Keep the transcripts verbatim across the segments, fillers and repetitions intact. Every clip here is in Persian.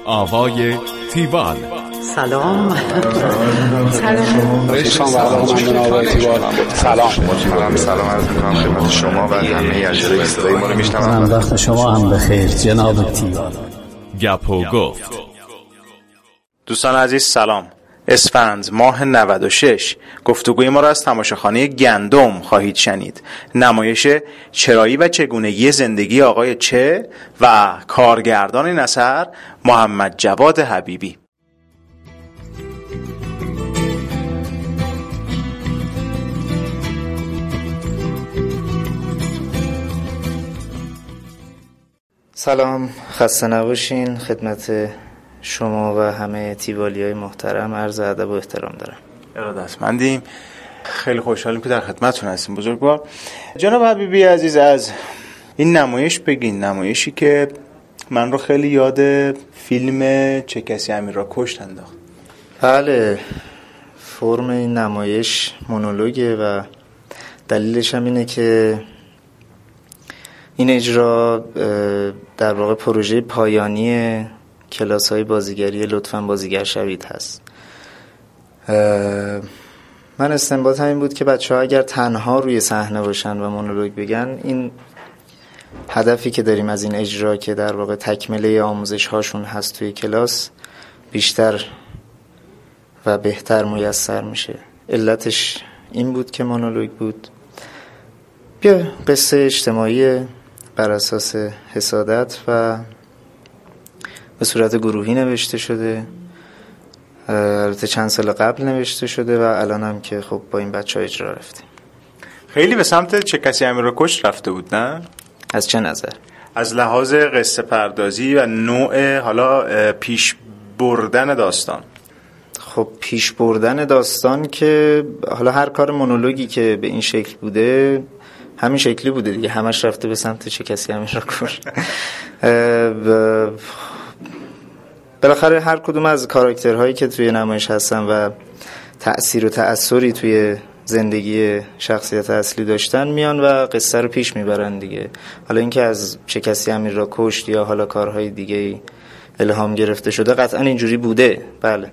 آقای تیوال. سلام. سلام. سلام. سلام. سلام عرض می‌کنم خدمت شما و همه اجرای صدای ما رو میشنوم. وقت شما هم بخیر جناب تیوال. گپ و گفت. دوستان عزیز سلام. اسفند ماه نود و شش گفتگوی ما را از تماشاخانه گندم خواهید شنید. نمایش چرایی و چگونگی زندگی آقای چه و کارگردان این اثر محمد جواد حبیبی. سلام، خسته نباشین. خدمت شما و همه تیوالیای محترم عرض ادب و احترام دارم. ارادتمندیم، خیلی خوشحالیم که در خدمتتون هستیم بزرگوار. جناب حبیبی عزیز، از این نمایش بگین. نمایشی که من رو خیلی یاد فیلم چه کسی امیر را کشت انداخت. بله، فرم این نمایش مونولوگه و دلیلش هم اینه که این اجرا در واقع پروژه پایانی کلاس‌های بازیگری لطفاً بازیگر شوید هست. من استنباط همین بود که بچه‌ها اگر تنها روی صحنه باشن و مونولوگ بگن، این هدفی که داریم از این اجرا که در واقع تکمله آموزش هاشون هست توی کلاس بیشتر و بهتر میسر میشه. علتش این بود که مونولوگ بود. بیا قصه اجتماعی بر اساس حسادت و به صورت گروهی نوشته شده. البته چند سال قبل نوشته شده و الان هم که خب با این بچه ها اجرا رفتیم. خیلی به سمت چه کسی امیر را کشت رفته بود، نه؟ از چه نظر؟ از لحاظ قصه پردازی و نوع حالا پیش بردن داستان. خب پیش بردن داستان که حالا هر کار مونولوگی که به این شکل بوده همین شکلی بوده دیگه، همش رفته به سمت چه کسی امیر را کشت. بالاخره هر کدوم از کاراکترهایی که توی نمایش هستن و تأثیر و تأثیری توی زندگی شخصیت اصلی داشتن میان و قصه رو پیش میبرن دیگه. حالا اینکه از چه کسی امیر را کشت یا حالا کارهای دیگه الهام گرفته شده قطعا اینجوری بوده. بله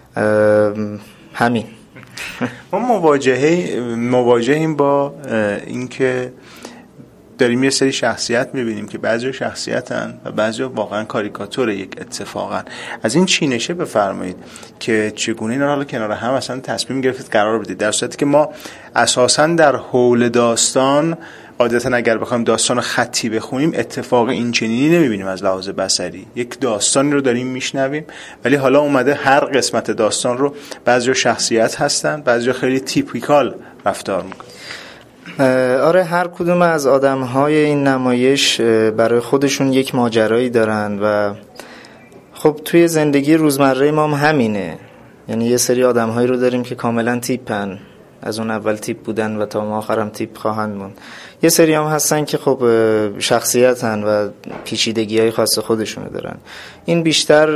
همین. ما مواجهه مواجهیم با اینکه داریم یه سری شخصیت میبینیم که بعضی شخصیتن و بعضی واقعا کاریکاتور یک اتفاقا. از این چینشه بفرمایید که چگونه اینا حالا کنار هم اصلا تصمیم گرفتید قرار بدید، در صورتی که ما اساسا در حول داستان عادتا اگر بخوایم داستان خطی بخونیم اتفاق این چنینی نمیبینیم. از لحاظ بصری یک داستانی رو داریم میشنویم، ولی حالا اومده هر قسمت داستان رو بعضی شخصیت هستن، بعضی خیلی تیپیکال رفتار میکنن. آره، هر کدوم از آدم‌های این نمایش برای خودشون یک ماجرایی دارن و خب توی زندگی روزمره ما هم همینه. یعنی یه سری آدم‌هایی رو داریم که کاملا تیپن، از اون اول تیپ بودن و تا آخر هم تیپ خواهند موند. یه سری هم هستن که خب شخصیتن و پیچیدگی‌های خاص خودشونو دارن. این بیشتر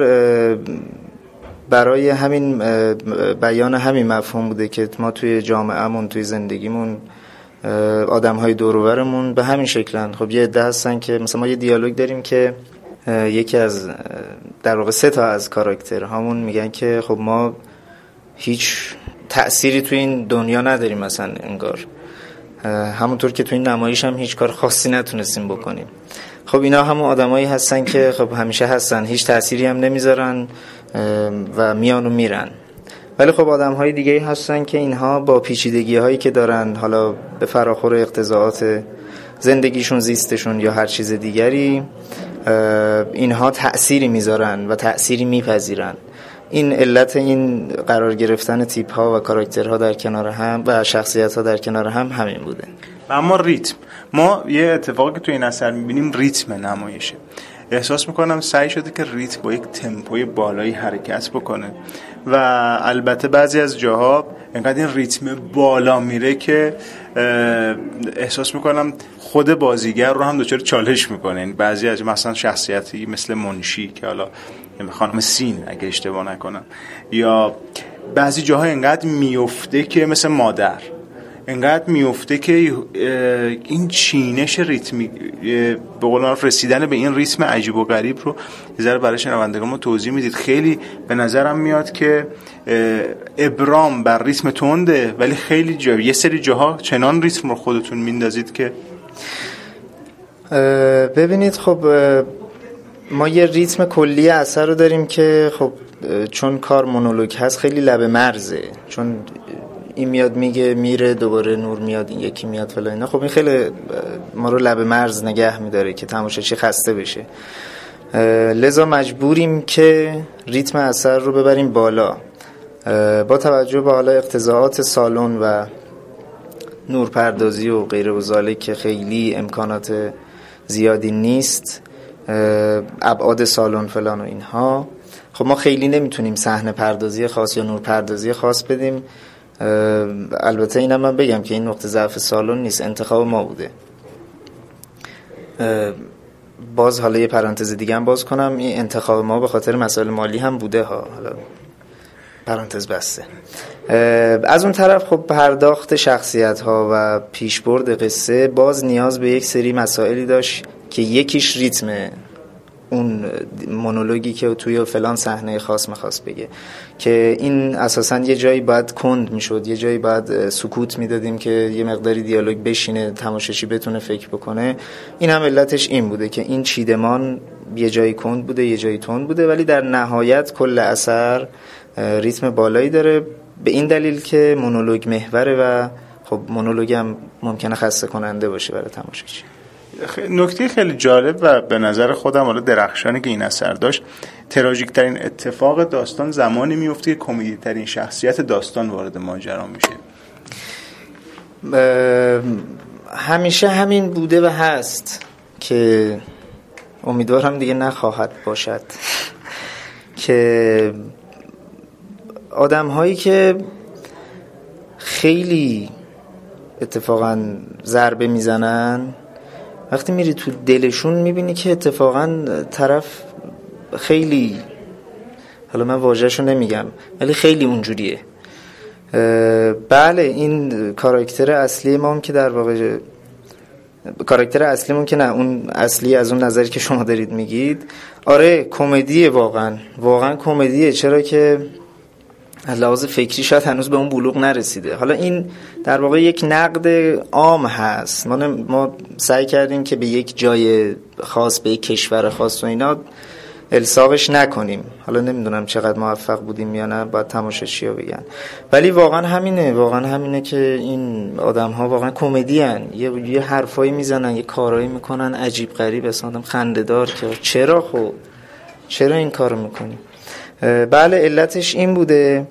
برای همین بیان همین مفهوم بوده که ما توی جامعهمون، توی زندگیمون، آدم‌های دور و برمون به همین شکلن. خب یه عده هستن که مثلا ما یه دیالوگ داریم که یکی از در واقع سه تا از کاراکترهامون میگن که خب ما هیچ تأثیری توی این دنیا نداریم مثلا انگار، همونطور که توی این نمایش هم هیچ کار خاصی نتونستیم بکنیم. خب اینا همون آدمایی هستن که خب همیشه هستن، هیچ تأثیری هم نمیذارن و میان و میرن. ولی خب آدم‌های دیگه‌ای هستن که اینها با پیچیدگی‌هایی که دارن، حالا به فراخور اقتضاعات زندگیشون، زیستشون یا هر چیز دیگری، اینها تأثیری میذارن و تأثیری میپذیرن. این علت این قرار گرفتن تیپ‌ها و کاراکترها در کنار هم و شخصیت‌ها در کنار هم همین بوده. اما ریتم، ما یه اتفاقی که تو این اثر می‌بینیم ریتم نمایشه. احساس میکنم سعی شده که ریتم با یک تمپوی بالایی حرکت بکنه و البته بعضی از جاها انقدر این ریتم بالا میره که احساس میکنم خود بازیگر رو هم دچار چالش میکنه. این بعضی از مثلا شخصیتی مثل منشی که حالا خانم سین اگه اشتباه نکنم، یا بعضی جاها انقدر میفته که مثل مادر انقدر میفته که این چینش ریتمی به قول معروف رسیدن به این ریتم عجیب و غریب رو یه ذره برای شنوندگان ما توضیح میدید. خیلی به نظرم میاد که ابرام بر ریتم تنده، ولی خیلی جا یه سری جاها چنان ریتم رو خودتون میندازید که ببینید خب ما یه ریتم کلی اثر رو داریم که خب چون کار مونولوگ هست خیلی لب مرزه، چون این میاد میگه میره دوباره نور میاد این یکی میاد فلان اینا، خب این خیلی ما رو لب مرز نگه میداره که تماشاچی خسته بشه. لذا مجبوریم که ریتم اثر رو ببریم بالا با توجه به حالا اقتضاعات سالن و نورپردازی و غیره و ذالک که خیلی امکانات زیادی نیست، ابعاد سالن فلان و اینها. خب ما خیلی نمیتونیم صحنه پردازی خاص یا نورپردازی خاص بدیم. البته اینم من بگم که این نقطه ضعف سالن نیست، انتخاب ما بوده. باز حالا یه پرانتز دیگه هم باز کنم، این انتخاب ما به خاطر مسائل مالی هم بوده ها، حالا پرانتز بسته. از اون طرف خب پرداخت شخصیت ها و پیشبرد قصه باز نیاز به یک سری مسائلی داشت که یکیش ریتم اون مونولوگی که توی فلان صحنه خاص می‌خواست بگه، که این اساساً یه جایی باید کند میشد، یه جایی باید سکوت میدادیم که یه مقداری دیالوگ بشینه تماشاچی بتونه فکر بکنه. این هم علتش این بوده که این چیدمان یه جایی کند بوده یه جایی تند بوده، ولی در نهایت کل اثر ریتم بالایی داره، به این دلیل که مونولوگ محوره و خب مونولوگ هم ممکنه خسته کننده باشه برای تماشاچی. نکته خیلی جالب و به نظر خودم حالا درخشانی که این اثر داشت، تراژیک ترین اتفاق داستان زمانی میفته که کمدی ترین شخصیت داستان وارد ماجرا میشه. همیشه همین بوده و هست که امیدوارم دیگه نخواهد باشد که آدم هایی که خیلی اتفاقا ضربه میزنن، وقتی میری تو دلشون میبینی که اتفاقا طرف خیلی، حالا من واژه‌شو نمیگم ولی خیلی اونجوریه. بله این کاراکتر اصلی ما هم که در واقع کاراکتر اصلیمون که نه اون اصلی از اون نظری که شما دارید میگید، آره کمدیه، واقعا واقعا کمدیه، چرا که از لحاظ فکری شاید هنوز به اون بلوغ نرسیده. حالا این در واقع یک نقد عام هست، ما ما سعی کردیم که به یک جای خاص، به یک کشور خاص و اینا الساقش نکنیم. حالا نمیدونم چقدر موفق بودیم یا نه، باید تماشاچی‌ها بگن، ولی واقعا همینه، واقعا همینه که این آدم‌ها واقعا کمدی ان، یه یه حرفایی میزنن، یه کارایی میکنن عجیب غریب، اصلا آدم خنده‌دار که چرا خب چرا این کارو میکنی. بله علتش این بوده.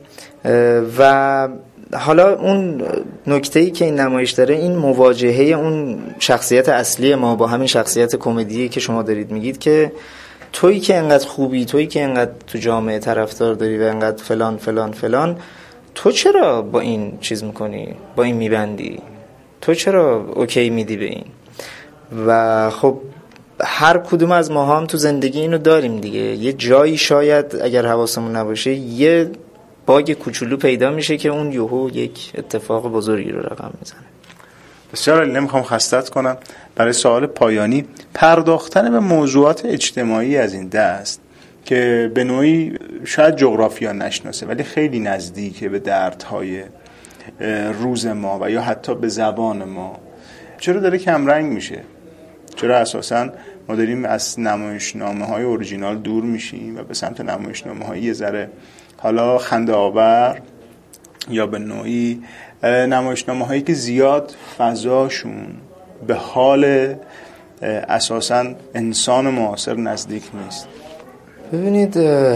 و حالا اون نکته‌ای که این نمایش داره، این مواجهه اون شخصیت اصلی ما با همین شخصیت کمدی که شما دارید میگید که تویی که انقدر خوبی، تویی که انقدر تو جامعه طرفدار داری و انقدر فلان فلان فلان، تو چرا با این چیز میکنی، با این میبندی، تو چرا اوکی میدی به این؟ و خب هر کدوم از ما هم تو زندگی اینو داریم دیگه، یه جایی شاید اگر حواسمون نباشه یه باگ کوچولو پیدا میشه که اون یهو یک اتفاق بزرگی رو رقم میزنه. بسیار عالی، نمیخوام خستت کنم. برای سوال پایانی، پرداختن به موضوعات اجتماعی از این دست که به نوعی شاید جغرافیا نشناسه ولی خیلی نزدیکه به دردهای روز ما و یا حتی به زبان ما، چرا داره کم رنگ میشه؟ چرا اساساً ما داریم از نمایشنامه‌های اورجینال دور میشیم و به سمت نمایشنامه‌های یه ذره حالا خنده آور یا به نوعی نمایشنامه‌هایی که زیاد فضاشون به حال اساساً انسان معاصر نزدیک نیست؟ ببینید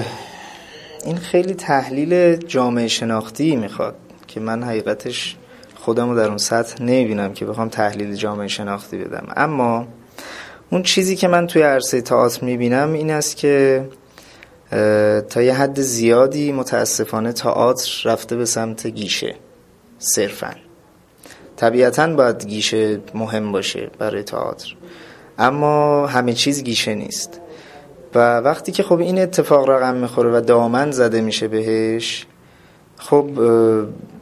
این خیلی تحلیل جامعه شناختی میخواد که من حقیقتش خودم رو در اون سطح نمیبینم که بخوام تحلیل جامعه شناختی بدم. اما اون چیزی که من توی عرصه تئاتر میبینم این است که تا یه حد زیادی متاسفانه تئاتر رفته به سمت گیشه صرفاً. طبیعتاً باید گیشه مهم باشه برای تئاتر، اما همه چیز گیشه نیست. و وقتی که خب این اتفاق رقم میخوره و دامن زده میشه بهش، خب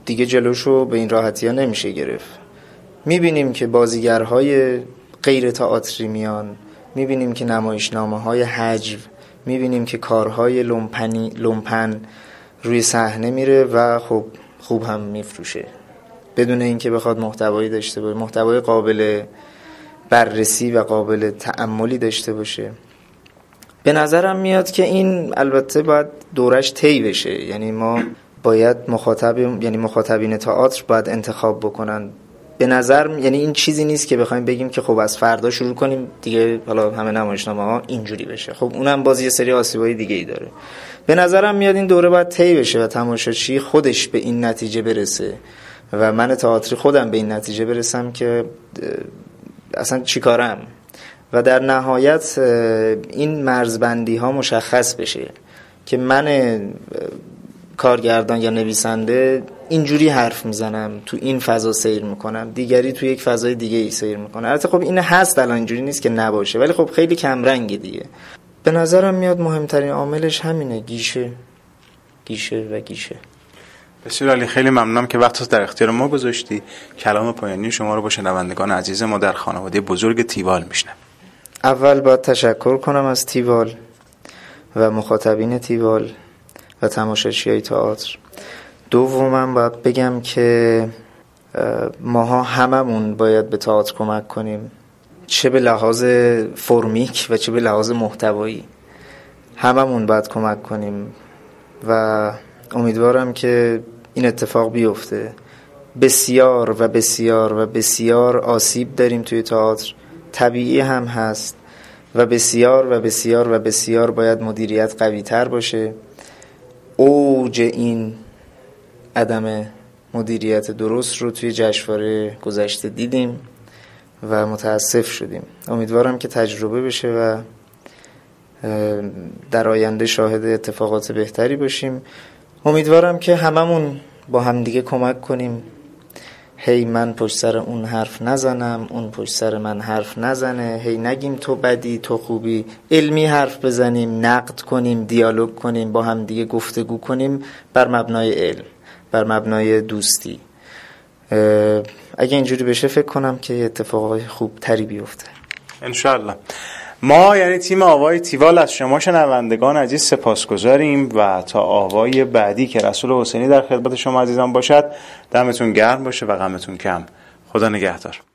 دیگه جلوشو به این راحتی ها نمیشه گرفت. میبینیم که بازیگرهای غیر تئاتری میان، میبینیم که نمایشنامه های حجو، میبینیم که کارهای لومپنی لومپن روی صحنه میره و خب خوب هم میفروشه بدون اینکه بخواد محتوایی داشته باشه، محتوای قابل بررسی و قابل تأملی داشته باشه. به نظرم میاد که این البته باید دورش طی بشه، یعنی ما باید مخاطب یعنی مخاطبین تئاتر باید انتخاب بکنن. به نظر یعنی این چیزی نیست که بخوایم بگیم که خب از فردا شروع کنیم دیگه حالا همه نمایشنامه ها اینجوری بشه، خب اونم باز یه سری آسیبای دیگه ای داره. به نظرم میاد این دوره باید طی بشه و تماشاچی خودش به این نتیجه برسه و من تئاتری خودم به این نتیجه برسم که اصلا چیکارم و در نهایت این مرزبندی ها مشخص بشه که من کارگردان یا نویسنده اینجوری حرف میزنم، تو این فضا سیر میکنم، دیگری تو یک فضای دیگه ای سیر میکنه. البته خب این هست، الان اینجوری نیست که نباشه، ولی خب خیلی کم رنگه دیگه. به نظرم میاد مهمترین عاملش همینه، گیشه گیشه و گیشه. بسیار عالی، خیلی ممنونم که وقتت در اختیار ما گذاشتی. کلام پایانی شما رو با شنوندگان عزیز ما در خانواده بزرگ تیوال میشنم. اول باید تشکر کنم از تیوال و مخاطبین تیوال و تماشاچیای تئاتر. دومم باید بگم که ماها هممون باید به تئاتر کمک کنیم، چه به لحاظ فرمیک و چه به لحاظ محتوایی. هممون باید کمک کنیم و امیدوارم که این اتفاق بیفته. بسیار و بسیار و بسیار آسیب داریم توی تئاتر، طبیعی هم هست و بسیار و بسیار و بسیار باید مدیریت قوی تر باشه. اوج این عدم مدیریت درست رو توی جشنواره گذشته دیدیم و متاسف شدیم. امیدوارم که تجربه بشه و در آینده شاهد اتفاقات بهتری باشیم. امیدوارم که هممون با همدیگه کمک کنیم، هی من پشت سر اون حرف نزنم، اون پشت سر من حرف نزنه، هی نگیم تو بدی تو خوبی، علمی حرف بزنیم، نقد کنیم، دیالوگ کنیم، با همدیگه گفتگو کنیم بر مبنای علم، بر مبنای دوستی. اگه اینجوری بشه فکر کنم که اتفاقای خوب تری بیفته انشالله. ما یعنی تیم آوای تیوال از شما شنوندگان عزیز سپاسگزاریم و تا آوای بعدی که رسول حسینی در خدمت شما عزیزان باشد، دمتون گرم باشه و غمتون کم. خدا نگهدار.